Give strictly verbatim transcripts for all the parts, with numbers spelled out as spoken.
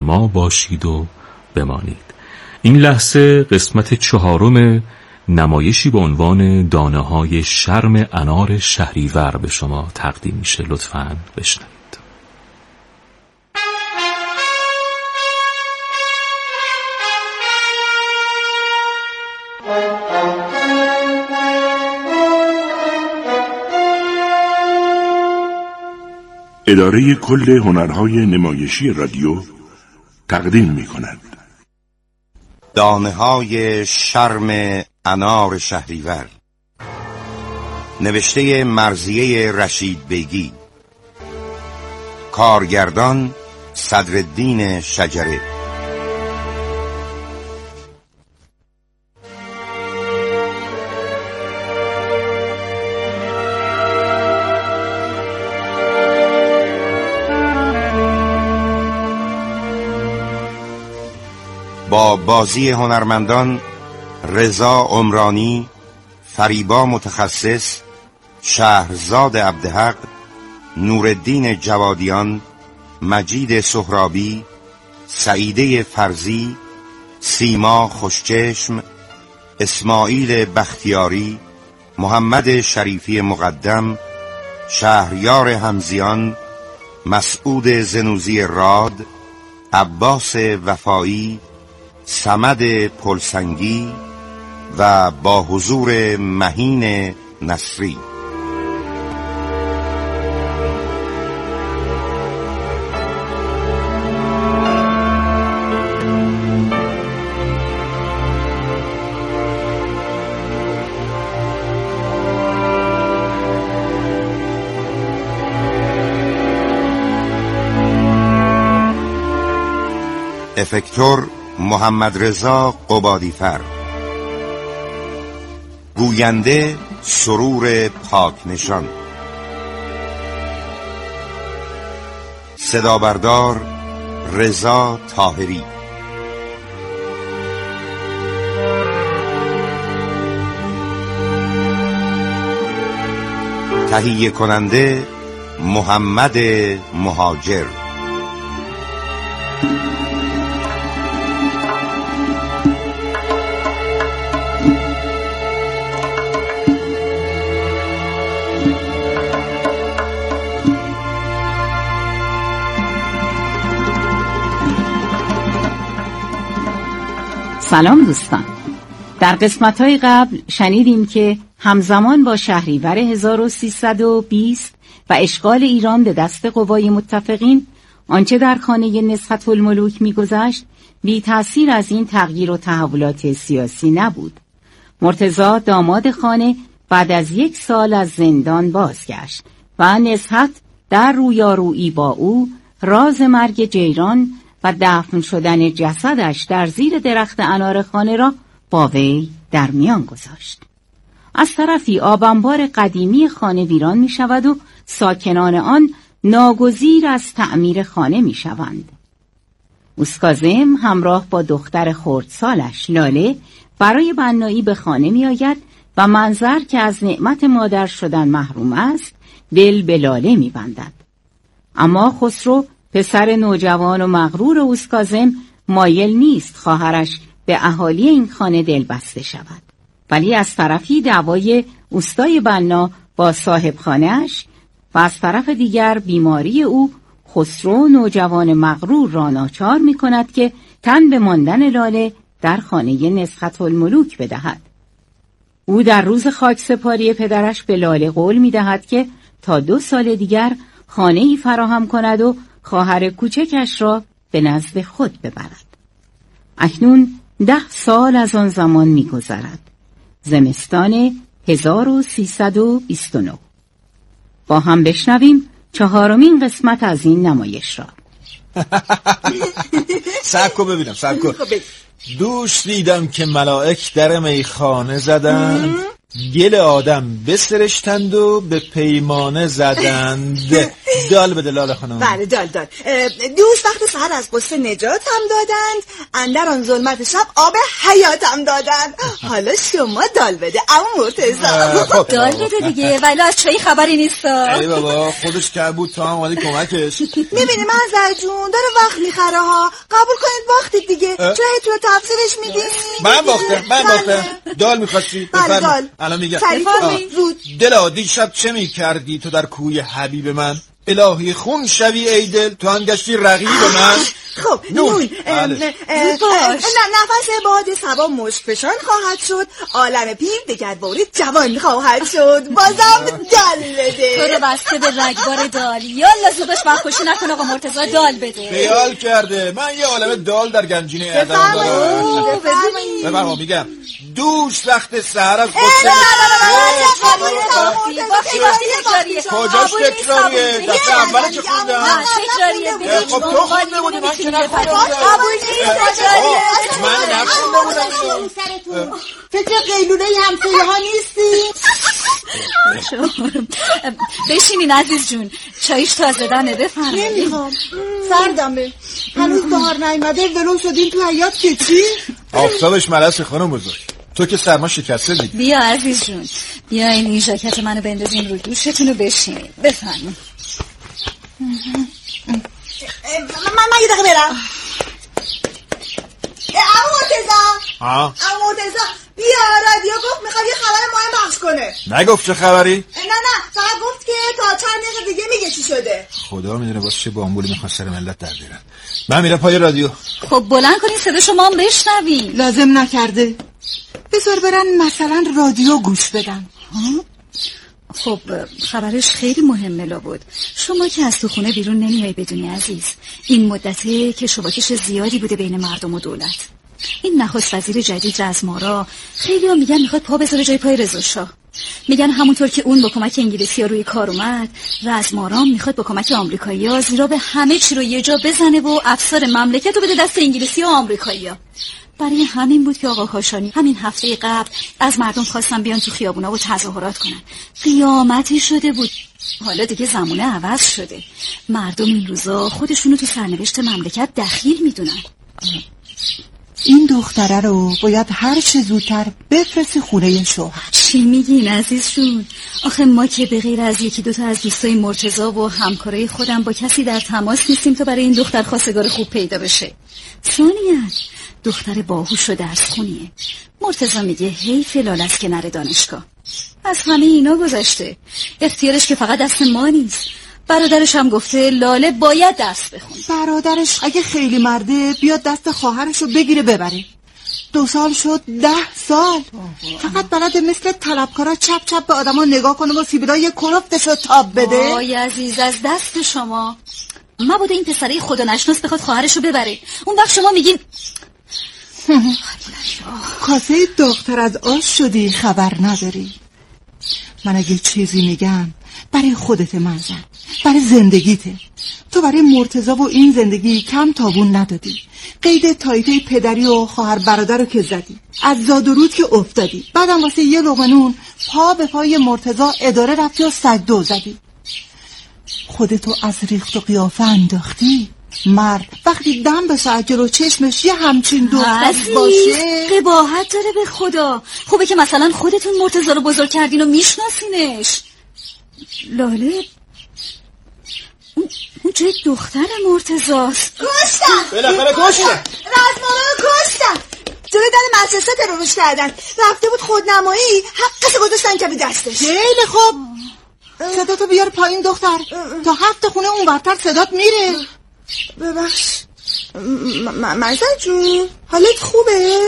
ما باشید و بمانید. این لحظه قسمت چهارم نمایشی به عنوان دانه های شرم انار شهریور به شما تقدیم میشه. لطفاً بشنوید. اداره کل هنرهای نمایشی رادیو تقدیم می کند دانه های شرم انار شهریور، نوشته مرضیه رشید بیگی، کارگردان صدرالدین شجره. با بازی هنرمندان رضا عمرانی، فریبا متخصص، شهرزاد عبدحق، نورالدین جوادیان، مجید سهرابی، سعیده فرزی، سیما خوشچشم، اسماعیل بختیاری، محمد شریفی مقدم، شهریار حمزیان، مسعود زنوزی راد، عباس وفایی، صمد پلسنگی و با حضور مهین نصری. افکتور محمد رضا قبادیفر، گوینده سرور پاکنشان، صدابردار رضا طاهری، تهیه کننده محمد مهاجر. سلام دوستان. در قسمت‌های قبل شنیدیم که همزمان با شهریور هزار و سیصد و بیست و اشغال ایران به دست قوای متفقین، آنچه در خانه نصحت الملوک می‌گذشت بی تأثیر از این تغییر و تحولات سیاسی نبود. مرتضی داماد خانه بعد از یک سال از زندان بازگشت و نصحت در رویارویی با او راز مرگ جیران و دفن شدن جسدش در زیر درخت انار خانه را با وی در میان گذاشت. از طرفی آبانبار قدیمی خانه ویران می شود و ساکنان آن ناگزیر از تعمیر خانه می شوند. اوسکاظم همراه با دختر خردسالش لاله برای بنایی به خانه می آید و منظر که از نعمت مادر شدن محروم است دل به لاله می بندد. اما خسرو پسر نوجوان و مغرور اوسکاظم مایل نیست خواهرش به اهالی این خانه دل بسته شود، ولی از طرفی دعوای اوستای بنا با صاحب خانه‌اش و از طرف دیگر بیماری او خسرو نوجوان مغرور را ناچار می کند که تن به ماندن لاله در خانه نصحت الملوک بدهد. او در روز خاکسپاری پدرش به لاله قول می دهد که تا دو سال دیگر خانه‌ای فراهم کند و خواهر کوچکش را به نزد خود ببرد. اکنون ده سال از آن زمان می گذرد. زمستان هزار و سیصد و بیست و نه. با هم بشنویم چهارمین قسمت از این نمایش را. صبر کن ببینم صبر کن. دوش دیدم که ملائک در میخانه زدن، گل آدم بسرشتند و به پیمانه زدند. دال بده لاله خانم. بله دال دال. دوست وقت سحر از قصه نجات هم دادند، اندر آن ظلمت شب آب حیات هم دادند. حالا شما دال بده اما مرتضی. دال بده دیگه، ولی از چایی خبری نیست. ای بابا خودش که بود تا هم اومدی کمکش. میبینی منظر جون داره وقت میخره ها، قبول کنید وقتی دیگه. چرا تو تفسیرش میدی؟ من باختم من باختم. دال میخواستی؟ بله دال. الان میگم. زود. دلا دیشب چه میکردی تو در کوی حبیب من؟ الهی خون شوی ای دل تو هم گشتی رقیب من. خب نون نه نفس باد صبا مشک فشان خواهد شد، عالم پیر دگرباره جوان خواهد شد. بازم دال بده. تو رو بسته به رگبار دال. یالا زودش وقت خوشی نکن آقا مرتضی، دال بده. خیال کرده من یه عالم دال در گنجینه ادم دارم. بفرما. میگم دوش وقت سحر از قصه کجاش تکراریه؟ دفعه اولی که خوندم. خب تو خونده بودی من که نخونده من نخونده بودم. فکر قیلوله همسایه ها نیستی؟ بشینین عزیز جون، چایش تازه دمه. بفرمایید. نمیخوام سردمه، هنوز بهار نیامده ولو شدین تو حیاط که چی؟ آفتابش ملس خانم بزرگ، تو که سرما شکسته دیگه. بیا عزیز جون، بیا این ژاکت منو بندازین رو دوشتون و بشینید. بفرمایید. من من یه دقیقه برم. اما مرتضی ها اما مرتضی بیا رادیو گفت میخواد یه خبر مهم پخش کنه. نگفت چه خبری؟ نه نه فقط گفت که تا چند دقیقه دیگه میگه چی شده. خدا میدونه واسه چه بامبولی میخواد سر ملت در بیارن. من میرم پای رادیو. خب بلند کنین صدا شما هم بشنوین. لازم نکرده، بذار برن مثلا رادیو گوش بدن. ها خب خبرش خیلی مهمه لابد. شما که از تو خونه بیرون نمیای بدونی عزیز. این مدته که شباکش زیادی بوده بین مردم و دولت. این نخست وزیر جدید رزمارا خیلی ها میگن میخواد پا بذاره جای پای رضا شاه. میگن همونطور که اون با کمک انگلیسی ها روی کار اومد، رزمارا میخواد با کمک آمریکایی ها زیرا به همه چی رو یه جا بزنه و افسار مملکت رو بده دست انگلیسی ها و آمریکایی ها. برای همین بود که آقا کاشانی همین هفته قبل از مردم خواستن بیان تو خیابونا و تظاهرات کنن. قیامتی شده بود. حالا دیگه زمانه عوض شده. مردم این روزا خودشونو تو سرنوشت مملکت دخیل میدونن. این دختره رو باید هر چه زودتر بفرستی خونه شوهر. چی میگین عزیز جون؟ آخه ما که به غیر از یکی دوتا از دوستای مرتضی و همکارای خودم با کسی در تماس نیستیم تا برای این دختر خواستگار خوب پیدا بشه. ثانیاً دختر باهوش و درس خونیه. مرتضی میگه حیف لاله‌ست که نره دانشگاه. از همه اینا گذشته. اختیارش که فقط دست ما نیست. برادرش هم گفته لاله باید درس بخونه. برادرش اگه خیلی مرده بیاد دست خواهرشو بگیره ببره. دو سال شد ده سال فقط بلده مثل طلبکارا چپ چپ به آدما نگاه کنه و سیبیلای کرفتشو تاب بده. آی عزیز از دست شما. مبادا این پسره خدا نشناس بخواد خواهرشو ببره. اون وقت شما میگین کاسه دختر از آش شدی خبر نداری. من اگه چیزی میگم برای خودت منزل، برای زندگیته. تو برای مرتضی و این زندگی کم تابون ندادی. قید تایتای پدری و خواهر برادر رو که زدی، از زاد و رود که افتادی، بعدم واسه یه لقمه نون پا به پای مرتضی اداره رفتی و سجده زدی. خودتو از ریخت و قیافه انداختی. مرد وقتی دم به ساعت جلو چشمش یه همچین دختر باشه قباحت داره به خدا. خوبه که مثلا خودتون مرتضی رو بزرگ کردین و میشناسینش. لاله اون, اون جای دختر مرتضاست. کشتن بالاخره کشتن رزمارا رو کشتن. جلوی در مدرسه ترورش کردن. رفته بود خودنمایی، حقش گذاشتن کف دستش. خیلی خوب صداتو بیار پایین دختر. تا هفت خونه اون برتر صدات میره. ببخش مرزا جون حالت خوبه؟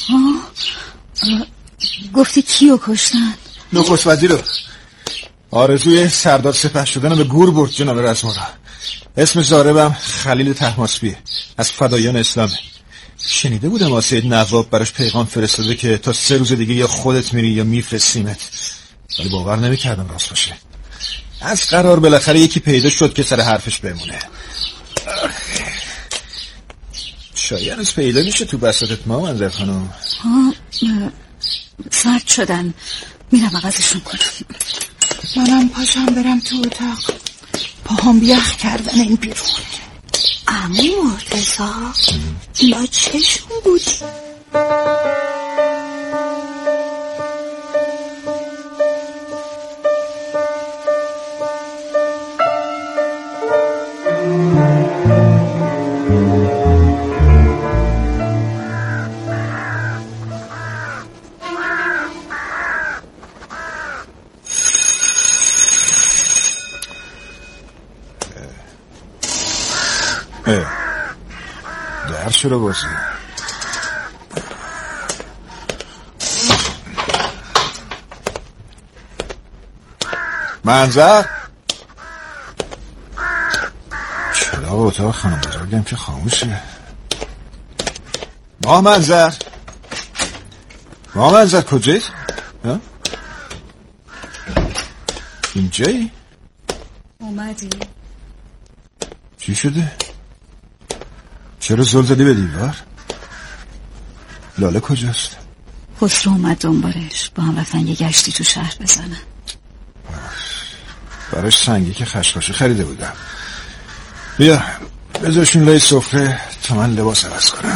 گفتی کیو کشتن؟ نخست وزیر رو. آرزوی سردار سپه شدن به گور برد جناب رزمارا. اسم زاربم خلیل طهماسبیه، از فدایان اسلامه. شنیده بودم واسه نواب براش پیغام فرستاده که تا سه روز دیگه یا خودت میری یا میفرستیمت، ولی باور نمیکردم راست باشه. از قرار بالاخره یکی پیدا شد که سر حرفش بمونه. شاید از پیدا میشه تو بساطت ما منظر خانم. ها سرد شدن. میرم عوضشون کنم. منم پاشم برم تو اتاق، پاهم یخ کردن این بیرون. عمو مرتضی اینا چشون بودی؟ در چرا بازی؟ منظر چرا اتاق خانم بزرگم که خاموشه؟ ما منظر ما منظر کجایی؟ اینجایی؟ اومدی؟ چی شده؟ چرا زل زدی به دیوار؟ لاله کجاست؟ خسرو اومد دنبالش، با هم رفتن یه گشتی تو شهر بزنن. براش سنگی که خشخاشی خریده بودم. بیا بذارشون لای سفره تا من لباس عوض کنم.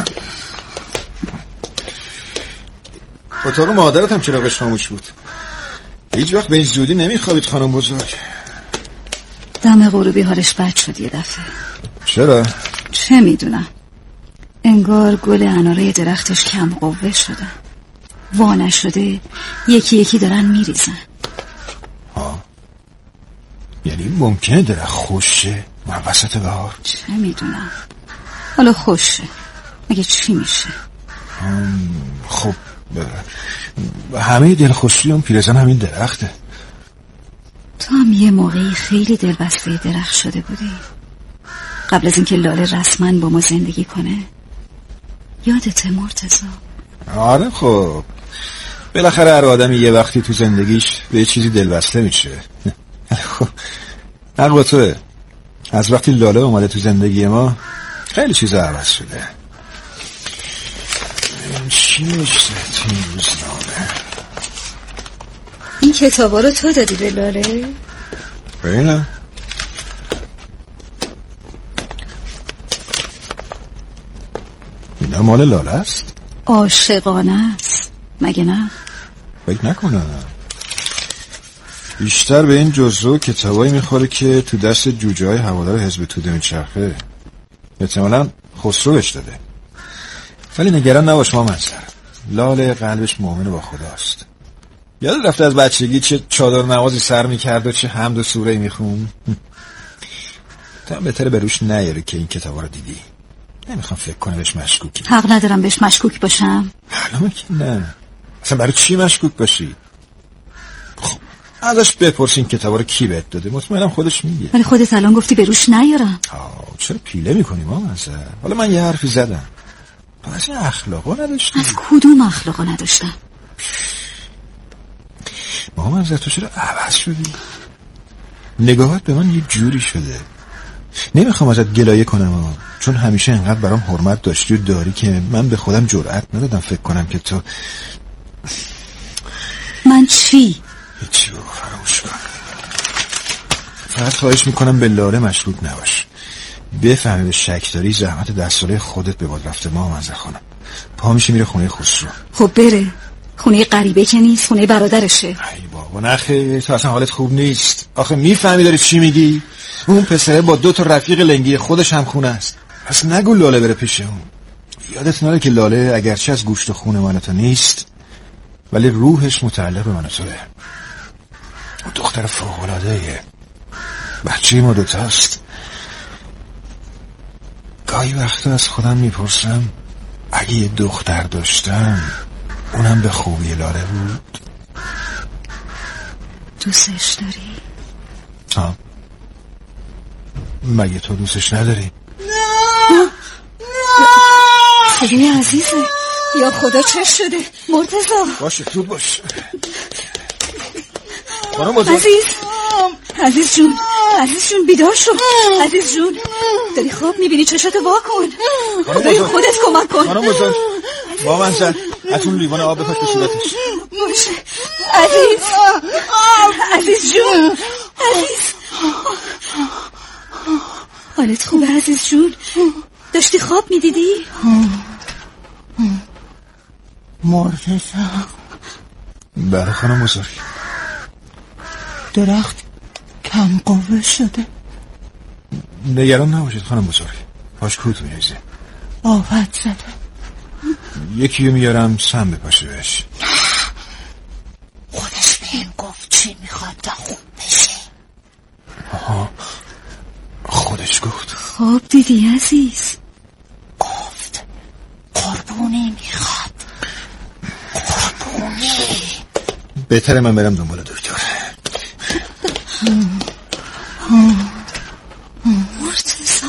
اتاق مادرت هم چراغش خاموش بود. هیچ وقت به این زودی نمیخوابید خانم بزرگ. دم غروبی حالش بد شد یه دفعه. چرا؟ چه میدونم، انگار گل اناره درختش کم قوه شده، وا نشده، یکی یکی دارن میریزن. ها، یعنی ممکنه درخت خوشه من وسط بهار؟ چه میدونم، حالا خوشه مگه چی میشه؟ خب همه دلخوشی اون پیرزن همین درخته. تو هم یه موقعی خیلی دلبسته درخت شده بودی قبل از اینکه لاله رسما با ما زندگی کنه. یادته مرتضی؟ آره خب بالاخره هر آدمی یه وقتی تو زندگیش به یه چیزی دلبسته میشه. خب حق با توه، از وقتی لاله اومده تو زندگی ما خیلی چیزا عوض شده. چی نوشته تو این روزنامه؟ این کتابا رو تو دادی به لاله؟ ببینم. اینا مال لاله است؟ عاشقانه است مگه نه؟ فکر نکنم، بیشتر به این جزو کتابایی میخوره که تو دست جوجه های هوادار حزب توده میچرخه. احتمالاً خسرو بهش داده. ولی نگران نباش ما منظر، لاله قلبش مؤمن با خداست. یاد رفته از بچگی چه چادر نوازی سر میکرد و چه حمد و سوره میخون. تو هم بهتره به روش نیاره که این کتابا رو دیدی. نمیخوام فکر کنه بهش مشکوکی. حق ندارم بهش مشکوک باشم. معلومه که نه، اصلا برای چی مشکوک باشی؟ خب ازش بپرس این کتابا رو کی بهت داده، مطمئنم خودش میگه. ولی خودت الان گفتی به روش نیارم. آه چرا پیله میکنی ما مثلا؟ حالا من یه حرفی زدم، تو از این اخلاقا نداشتی؟ از کدوم اخلاقا نداشتم؟ ما منظر تو چرا عوض شدی؟ نگاهات به من یه جوری شده. نمیخوام ازت گلایه کنم، چون همیشه انقدر برام حرمت داشتی و داری که من به خودم جرأت ندادم فکر کنم که تو. من چی؟ هیچی بابا، فراموش کن. فقط خواهش میکنم به لاله مشکوک نباش. بفهمی به شک داری زحمت دستوره خودت به باد رفته. ما منظر خانم پا میشه میره خونه خسرو. خب بره، خونه غریبه که نیست، خونه برادرشه. ای بابا نخیر، تو اصلا حالت خوب نیست. آخه میفهمی داری چی میگی؟ اون پسره با دو تا رفیق لنگی خودش هم خونه است. پس نگو لاله بره پیش اون. یادت نره که لاله اگرچه از گوشت و خون من تو نیست، ولی روحش متعلق به من و توه. اون دختر فوق‌العاده‌ایه، بچه ما دوتاست. گاهی وقتا از خودم میپرسم اگه یه دختر داشتم اونم به خوبی لاله بود. دوستش داری؟ ها؟ مگه تو دوستش نداری؟ نه صدای عزیزه. یا خدا چه شده مرتضی؟ باشه تو باش. عزیز عزیز جون عزیز جون بیدار شو. عزیز جون داری خواب میبینی؟ چشاتو وا کن. خدای خودت کمک کن. خانم بزرگ با من زن اتون لیوان آب بپاش به صورتش. باشه عزیز عزیز جون عزیز حالت خوبه عزیز جون؟ داشتی خواب میدیدی؟ مرتضی بله خانم بزرگ. درخت کم قوه شده. نگران نباشید خانم بزرگ، پاش کود میریزه. آفت زده. یکیو میارم سم بپاشه بهش. خودش به این گفت چی میخواد تا خوب بشه. آها خودش گفت. خواب دیدی عزیز؟ گفت قربونی میخواد. قربونی. بهتره من برم دنبال دکتر. مرتضی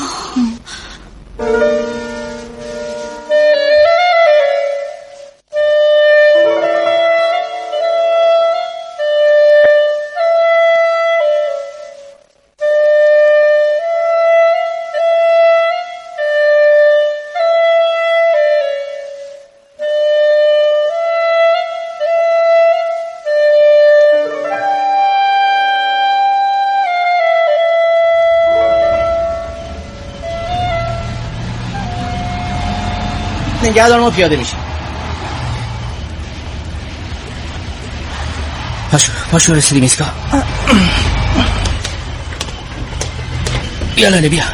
نگهدار ما پیاده میشیم. پاشو پاشو رسیدیم ایستگاه. بیا لاله بیا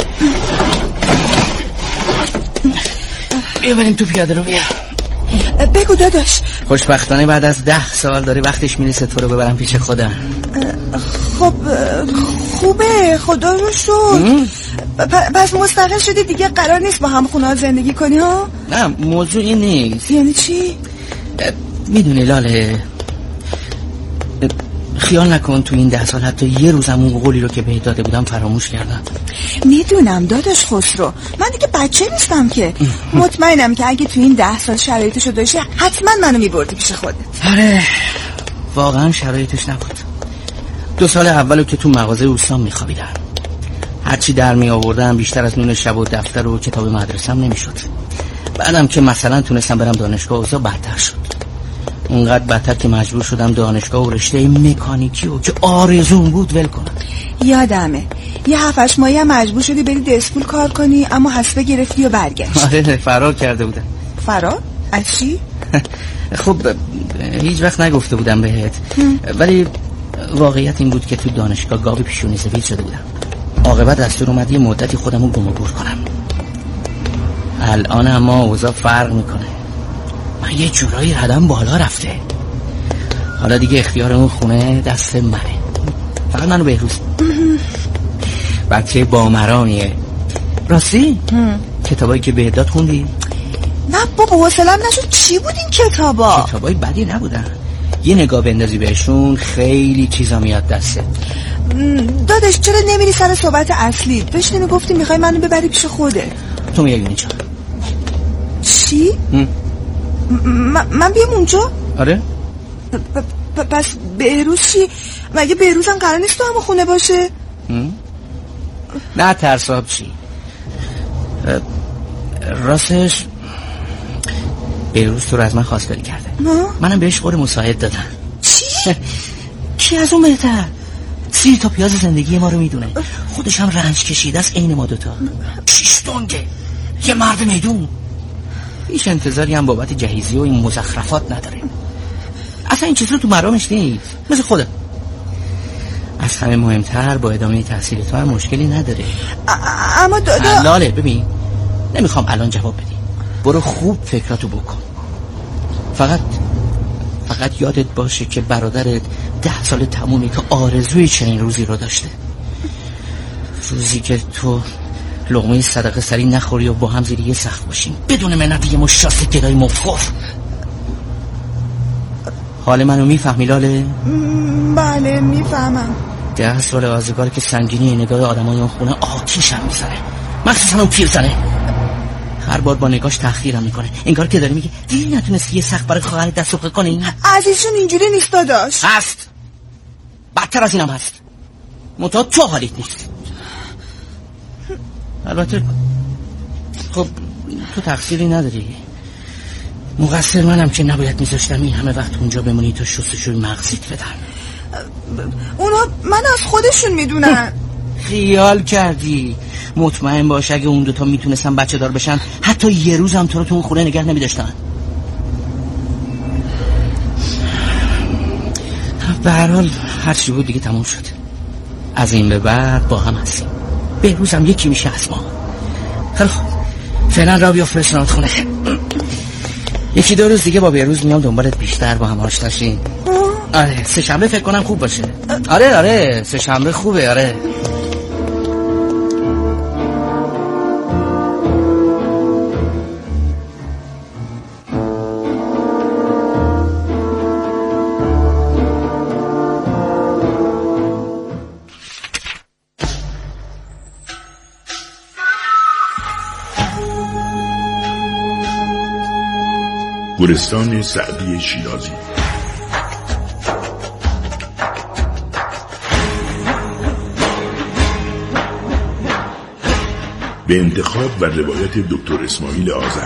بیا بریم تو پیاده رو. بیا بگو داداش. خوشبختانه بعد از ده سال داره وقتش میرسه تو رو ببرم پیش خودم. خب خوبه خدا رو شکر. پس مستقل شدی دیگه قرار نیست با هم خونه زندگی کنی ها؟ نه موضوع این نیست. یعنی چی؟ میدونی لاله خیال نکن تو این ده سال حتی یه روزم اون قولی رو که بهت داده بودم فراموش کردم. میدونم داداش خسرو، من دیگه بچه نیستم که. مطمئنم که اگه تو این ده سال شرایطشو داشتی حتما منو میبردی پیش خودت. آره واقعا شرایطش نبود. دو سال اولو که تو مغازه اوستان میخوابیدم، هرچی در می آوردم بیشتر از نون شب و دفتر و کتاب مدرسم نمیشد. بعدم که مثلا تونستم برم دانشگاه اوضاع بدتر شد. اونقدر بدتر که مجبور شدم دانشگاه و رشته مکانیکی و که آرزوم بود ول کنم. یادمه یه هفتش ماهی هم مجبور شدی بری دسکول کار کنی اما حسبه گرفتی و برگشت. آره فرار کرده بودم. فرار؟ از چی؟ خب هیچ وقت نگفته بودم بهت، ولی واقعیت این بود که تو دانشگاه گاوی پیشونی زویل شده بودم. عاقبت دستور اومد یه مدتی خودمو گم و گور کنم. الان اما اوضاع فرق میکنه. من یه جورایی ردم بالا رفته. حالا دیگه اختیار اون خونه دست منه. فقط منو بهروز. بچه با مرانیه. راستی؟ کتابایی که بهت داد خوندی؟ نه بابا حوصله‌ام نشد. چی بود این کتابا؟ کتابای بدی نبودن. یه نگاه بندازی بهشون خیلی چیزا میاد دسته. داداش چرا نمیری سر صحبت اصلی؟ داشتی میگفتی میخوای منو ببری پیش خوده. تو میای اینجا. چی؟ من بیام اونجا؟ آره. پس بهروز چی؟ مگه بهروز هم قرار نیست تو همه خونه باشه؟ نه ترساب چی؟ راستش بهروز تو رو از من خواستگاری کرده. منم بهش قول مساعد دادم. چی؟ چی از اون بهتر؟ سی تا پیاز زندگی ما رو میدونه. خودش هم رنج کشیده است عین ما دوتا. شیش دنگه یه مرد میدون. هیچ انتظاری هم بابت جهیزی و این مزخرفات نداره. اصلا این چیز رو تو مرامش نیست. مثل خودم. از همه مهمتر با ادامه تحصیل تو هم مشکلی نداره. اما دادا لاله ببین نمیخوام الان جواب بدی. برو خوب فکراتو بکن. فقط فقط یادت باشه که برادرت ده سال تمومی که آرزوی چنین روزی رو داشته. روزی که تو لقمه صدقه سری نخوری و با هم زیر یه سقف باشیم بدون منت یه مشاست گدای مفخور. حال منو میفهمی لاله؟ بله میفهمم. ده سال آزگار که سنگینی نگاه آدمای اون خونه آتیش هم میزنه، مخصوصا اون پیرزنه. هر بار با نگاش تأخیرم میکنه، انگار که داره میگه دیدی نتونستی یه سقف برای خواهرت دست سفره کنی؟ عزیزشون اینجوری نیست داداش. هست، بدتر از اینم هست. منتها تو حالیت نیست. البته خب تو تقصیری نداری. مقصر منم که نباید میذاشتم این همه وقت اونجا بمونی تا شستشوی مغزیت بدن. اونا من از خودشون میدونن. خیال کردی؟ مطمئن باش اگه اون دوتا میتونستن بچه دار بشن حتی یه روز هم تو رو تو اون خونه نگه نمیداشتن. به هر حال هر چی بود دیگه تموم شد. از این به بعد با هم هستیم. بهروز هم یکی میشه از ما. خیلی خوب، فعلا را بیا فرستنات خونه. یکی دو روز دیگه با بهروز میام دنبالت بیشتر با هم آشنا شیم. آره سه شنبه فکر کنم خوب باشه. آره آره سه شنبه خوبه. آره گلستان سعدی شیرازی. به انتخاب و روایت دکتر اسماعیل آذر.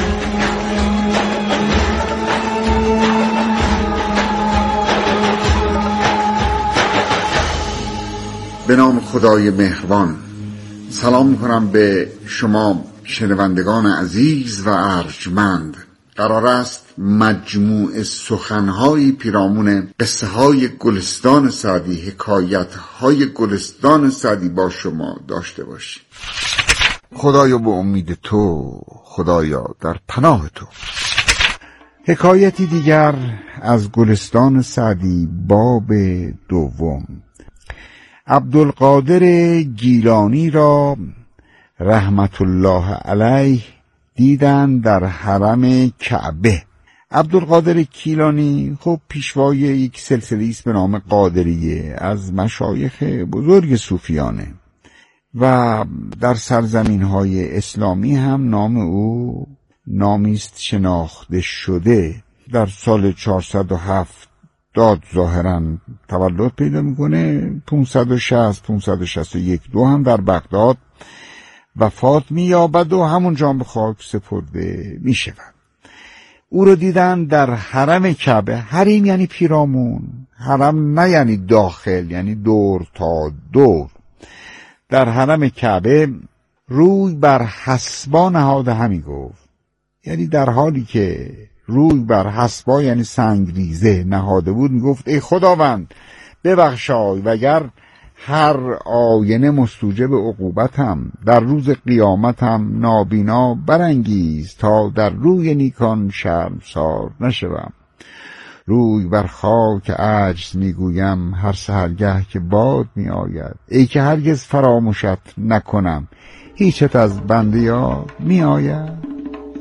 به نام خدای مهربان. سلام می‌کنم به شما شنوندگان عزیز و ارجمند. قرار است مجموع سخن‌های پیرامون قصه های گلستان سعدی، حکایت های گلستان سعدی با شما داشته باشیم. خدایا به امید تو، خدایا در پناه تو. حکایتی دیگر از گلستان سعدی، باب دوم. عبدالقادر گیلانی را رحمت الله علیه دیدن در حرم کعبه. عبدالقادر گیلانی خب پیشوای یک سلسله است به نام قادریه، از مشایخ بزرگ صوفیانه و در سرزمین های اسلامی هم نام او نامی است شناخته شده. در سال چهارصد و هفت داد ظاهراً تولد پیدا میکنه. پانصد و شصت پانصد و شصت و یک دو هم در بغداد وفات می‌یابد و همونجا به خاک سپرده می‌شود. او رو دیدن در حرم کعبه. حریم یعنی پیرامون، حرم نه یعنی داخل، یعنی دور تا دور. در حرم کعبه روی بر حصبا نهاده همی گفت، یعنی در حالی که روی بر حصبا یعنی سنگریزه نهاده بود میگفت ای خداوند ببخشای وگر هر آینه مستوجب عقوبتم، در روز قیامتم نابینا برانگیز تا در روی نیکان شرمسار نشوم. روی بر خاک عجز میگویم هر سحرگه که باد می آید، ای که هرگز فراموشت نکنم هیچت از بنده یاد می آید.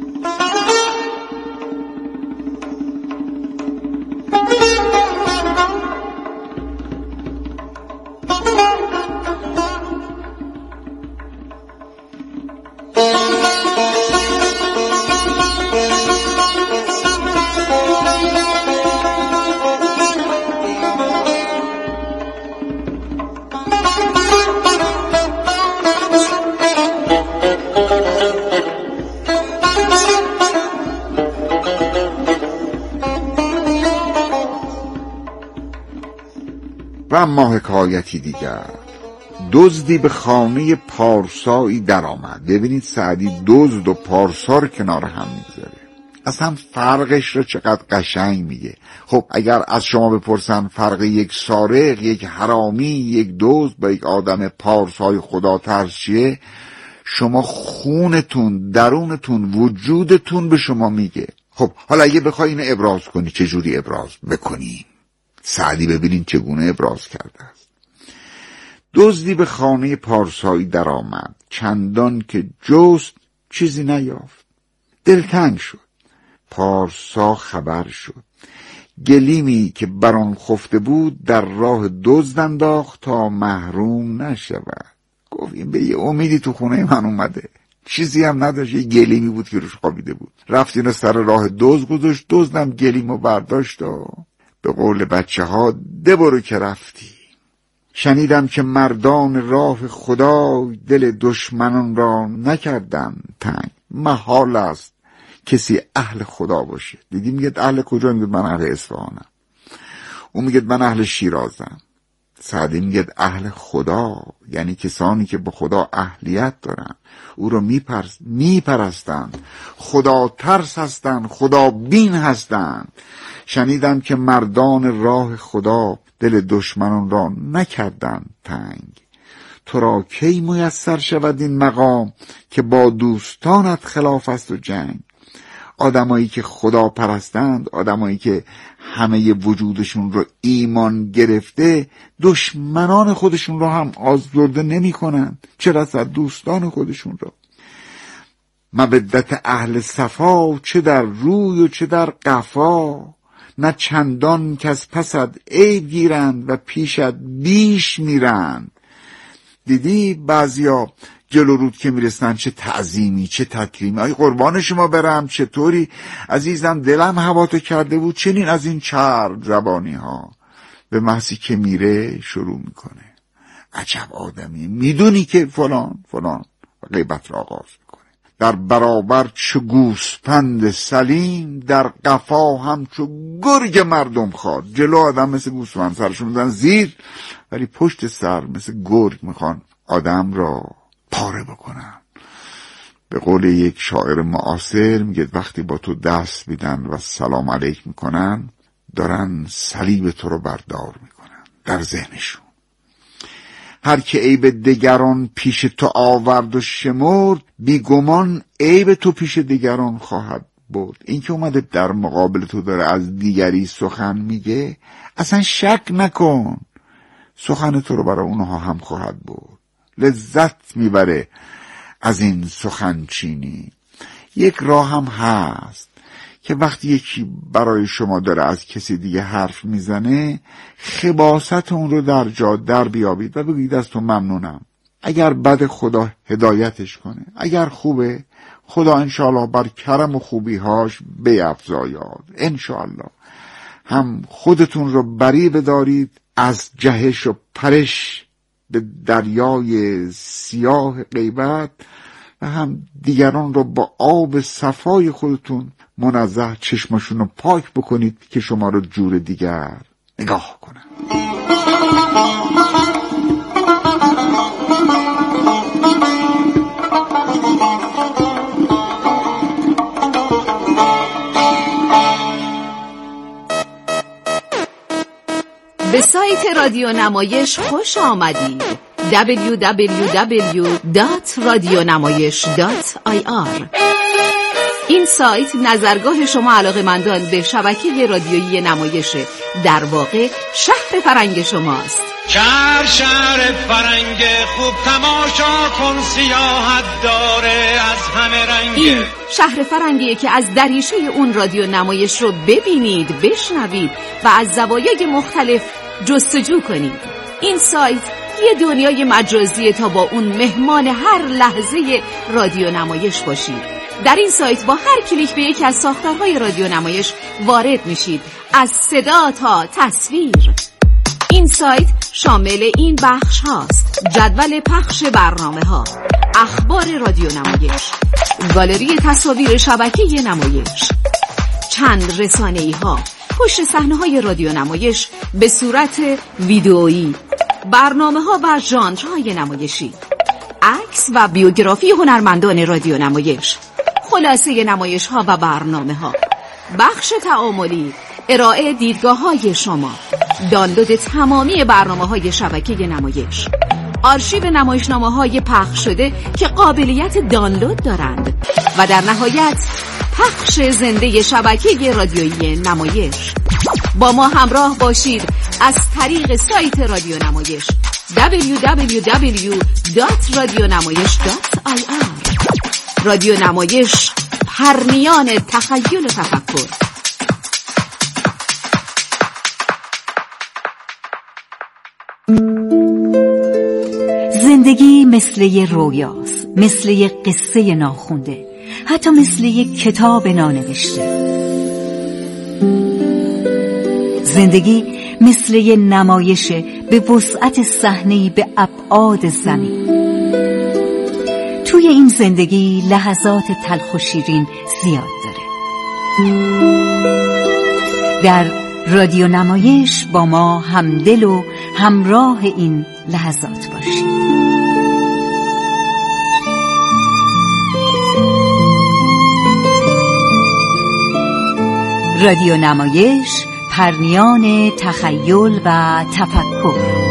و اما حکایتی دیگر. دزدی به خانه پارسایی در آمد. ببینید سعدی دزد و پارسا رو کنار هم میگذاره، اصلا فرقش رو چقدر قشنگ میگه. خب اگر از شما بپرسن فرق یک سارق، یک حرامی، یک دزد با یک آدم پارسای خدا ترس چیه، شما خونتون، درونتون، وجودتون به شما میگه. خب حالا اگه بخوای اینو ابراز کنی چجوری ابراز بکنی؟ سعدی ببینین چگونه ابراز کرده است. دزدی به خانه پارسایی در آمد، چندان که جست چیزی نیافت. دلتنگ شد. پارسا خبر شد. گلیمی که بر آن خفته بود در راه دزد انداخت تا محروم نشود. گفت این به یه امیدی تو خونه من اومده، چیزی هم نداشت، یه گلیمی بود که روش خوابیده بود. رفت اینو سر راه دزد گذاشت، دزدم گلیمو برداشت و به قول بچه ها ده برو که رفتی. شنیدم که مردان راه خدا دل دشمنان را نکردن تنگ. محال است کسی اهل خدا باشه. دیدی میگه اهل کجا؟ میگه من اهل اصفهانم. اون میگه من اهل شیرازم. سعدی میگه اهل خدا یعنی کسانی که به خدا اهلیت دارن، او رو میپرس میپرستند، خدا ترس هستند، خدا بین هستند. شنیدم که مردان راه خدا دل دشمنان را نکردند تنگ. تو را کی میسر شود این مقام که با دوستانت خلاف است و جنگ. آدمایی که خدا پرستند، آدمایی که همه وجودشون رو ایمان گرفته، دشمنان خودشون رو هم آزرده نمی کنند، چه رسد دوستان خودشون رو. مودت اهل صفا چه در روی و چه در قفا، نه چندان که از پسد عیب گیرند و پیشت بیش میرند. دیدی بعضیا جلو رود که میرسن چه تعظیمی چه تکریمی، آی قربان شما برم، چطوری عزیزم، دلم هواتو کرده بود. چنین از این چرب زبانی ها. به محضی که میره شروع میکنه عجب آدمی، میدونی که فلان فلان و غیبت را آغاز میکنه. در برابر چو گوسپند سلیم، در قفا هم چو گرگ مردم خواد. جلو آدم مثل گوسفند سرشون میدن زیر، ولی پشت سر مثل گرگ میخوان آدم را پاره بکنن. به قول یک شاعر معاصر میگه وقتی با تو دست میدن و سلام علیک میکنن، دارن صلیب تو رو بردار میکنن در ذهنشون. هر که عیب دگران پیش تو آورد و شمرد، بیگمان عیب تو پیش دیگران خواهد بود. این که اومده در مقابل تو داره از دیگری سخن میگه، اصلا شک نکن سخن تو رو برای اونها هم خواهد بود. لذت میبره از این سخنچینی. یک راه هم هست که وقتی یکی برای شما داره از کسی دیگه حرف میزنه، خباثت اون رو در جا در بیابید و بگید از تو ممنونم. اگر بد خدا هدایتش کنه، اگر خوبه خدا انشاءالله بر کرم و خوبیهاش بیفزاید. انشاءالله هم خودتون رو بری بدارید از جهش و پرش به دریای سیاه غیبت، و هم دیگران رو با آب صفای خودتون منزه چشمشون رو پاک بکنید که شما رو جور دیگر نگاه کنن. به سایت رادیو نمایش خوش آمدید. دبلیو دبلیو دبلیو دات رادیونمایش دات آی آر. این سایت نظرگاه شما علاقه‌مندان به شبکه رادیویی نمایش، در واقع شهر فرنگ شماست. شهر شهر فرنگ خوب، تماشا کن سیاحت داره از همه رنگ. این شهر فرنگیه که از دریچه اون رادیو نمایش رو ببینید، بشنوید و از زوایای مختلف جستجو کنید. این سایت یه دنیای مجازیه تا با اون مهمان هر لحظه رادیو نمایش باشید. در این سایت با هر کلیک به یکی از ساختارهای رادیو نمایش وارد میشید، از صدا تا تصویر. این سایت شامل این بخش هاست: جدول پخش برنامه ها، اخبار رادیو نمایش، گالری تصاویر شبکه نمایش، چند رسانه‌ای ها، پشت صحنه های رادیو نمایش به صورت ویدئویی، برنامه ها و ژانرهای نمایشی، عکس و بیوگرافی هنرمندان رادیو نمایش، خلاصه نمایش ها و برنامه ها، بخش تعاملی، ارائه دیدگاه های شما، دانلود تمامی برنامه های شبکه نمایش، آرشیو نمایشنامه های پخش شده که قابلیت دانلود دارند، و در نهایت پخش زنده شبکه رادیویی نمایش. با ما همراه باشید از طریق سایت رادیو نمایش دبلیو دبلیو دبلیو دات رادیونمایش دات آی آر. رادیو نمایش، پرنیان تخیل و تفکر. زندگی مثل یه رویاست، مثل یه قصه ناخونده، حتی مثل یه کتاب نانوشته. زندگی مثل یه نمایشه به وسعت صحنه‌ای به ابعاد زمین. تو توی این زندگی لحظات تلخ و شیرین زیاد داره. در رادیو نمایش با ما همدل و همراه این لحظات باشید. رادیو نمایش، پرنیان تخیل و تفکر.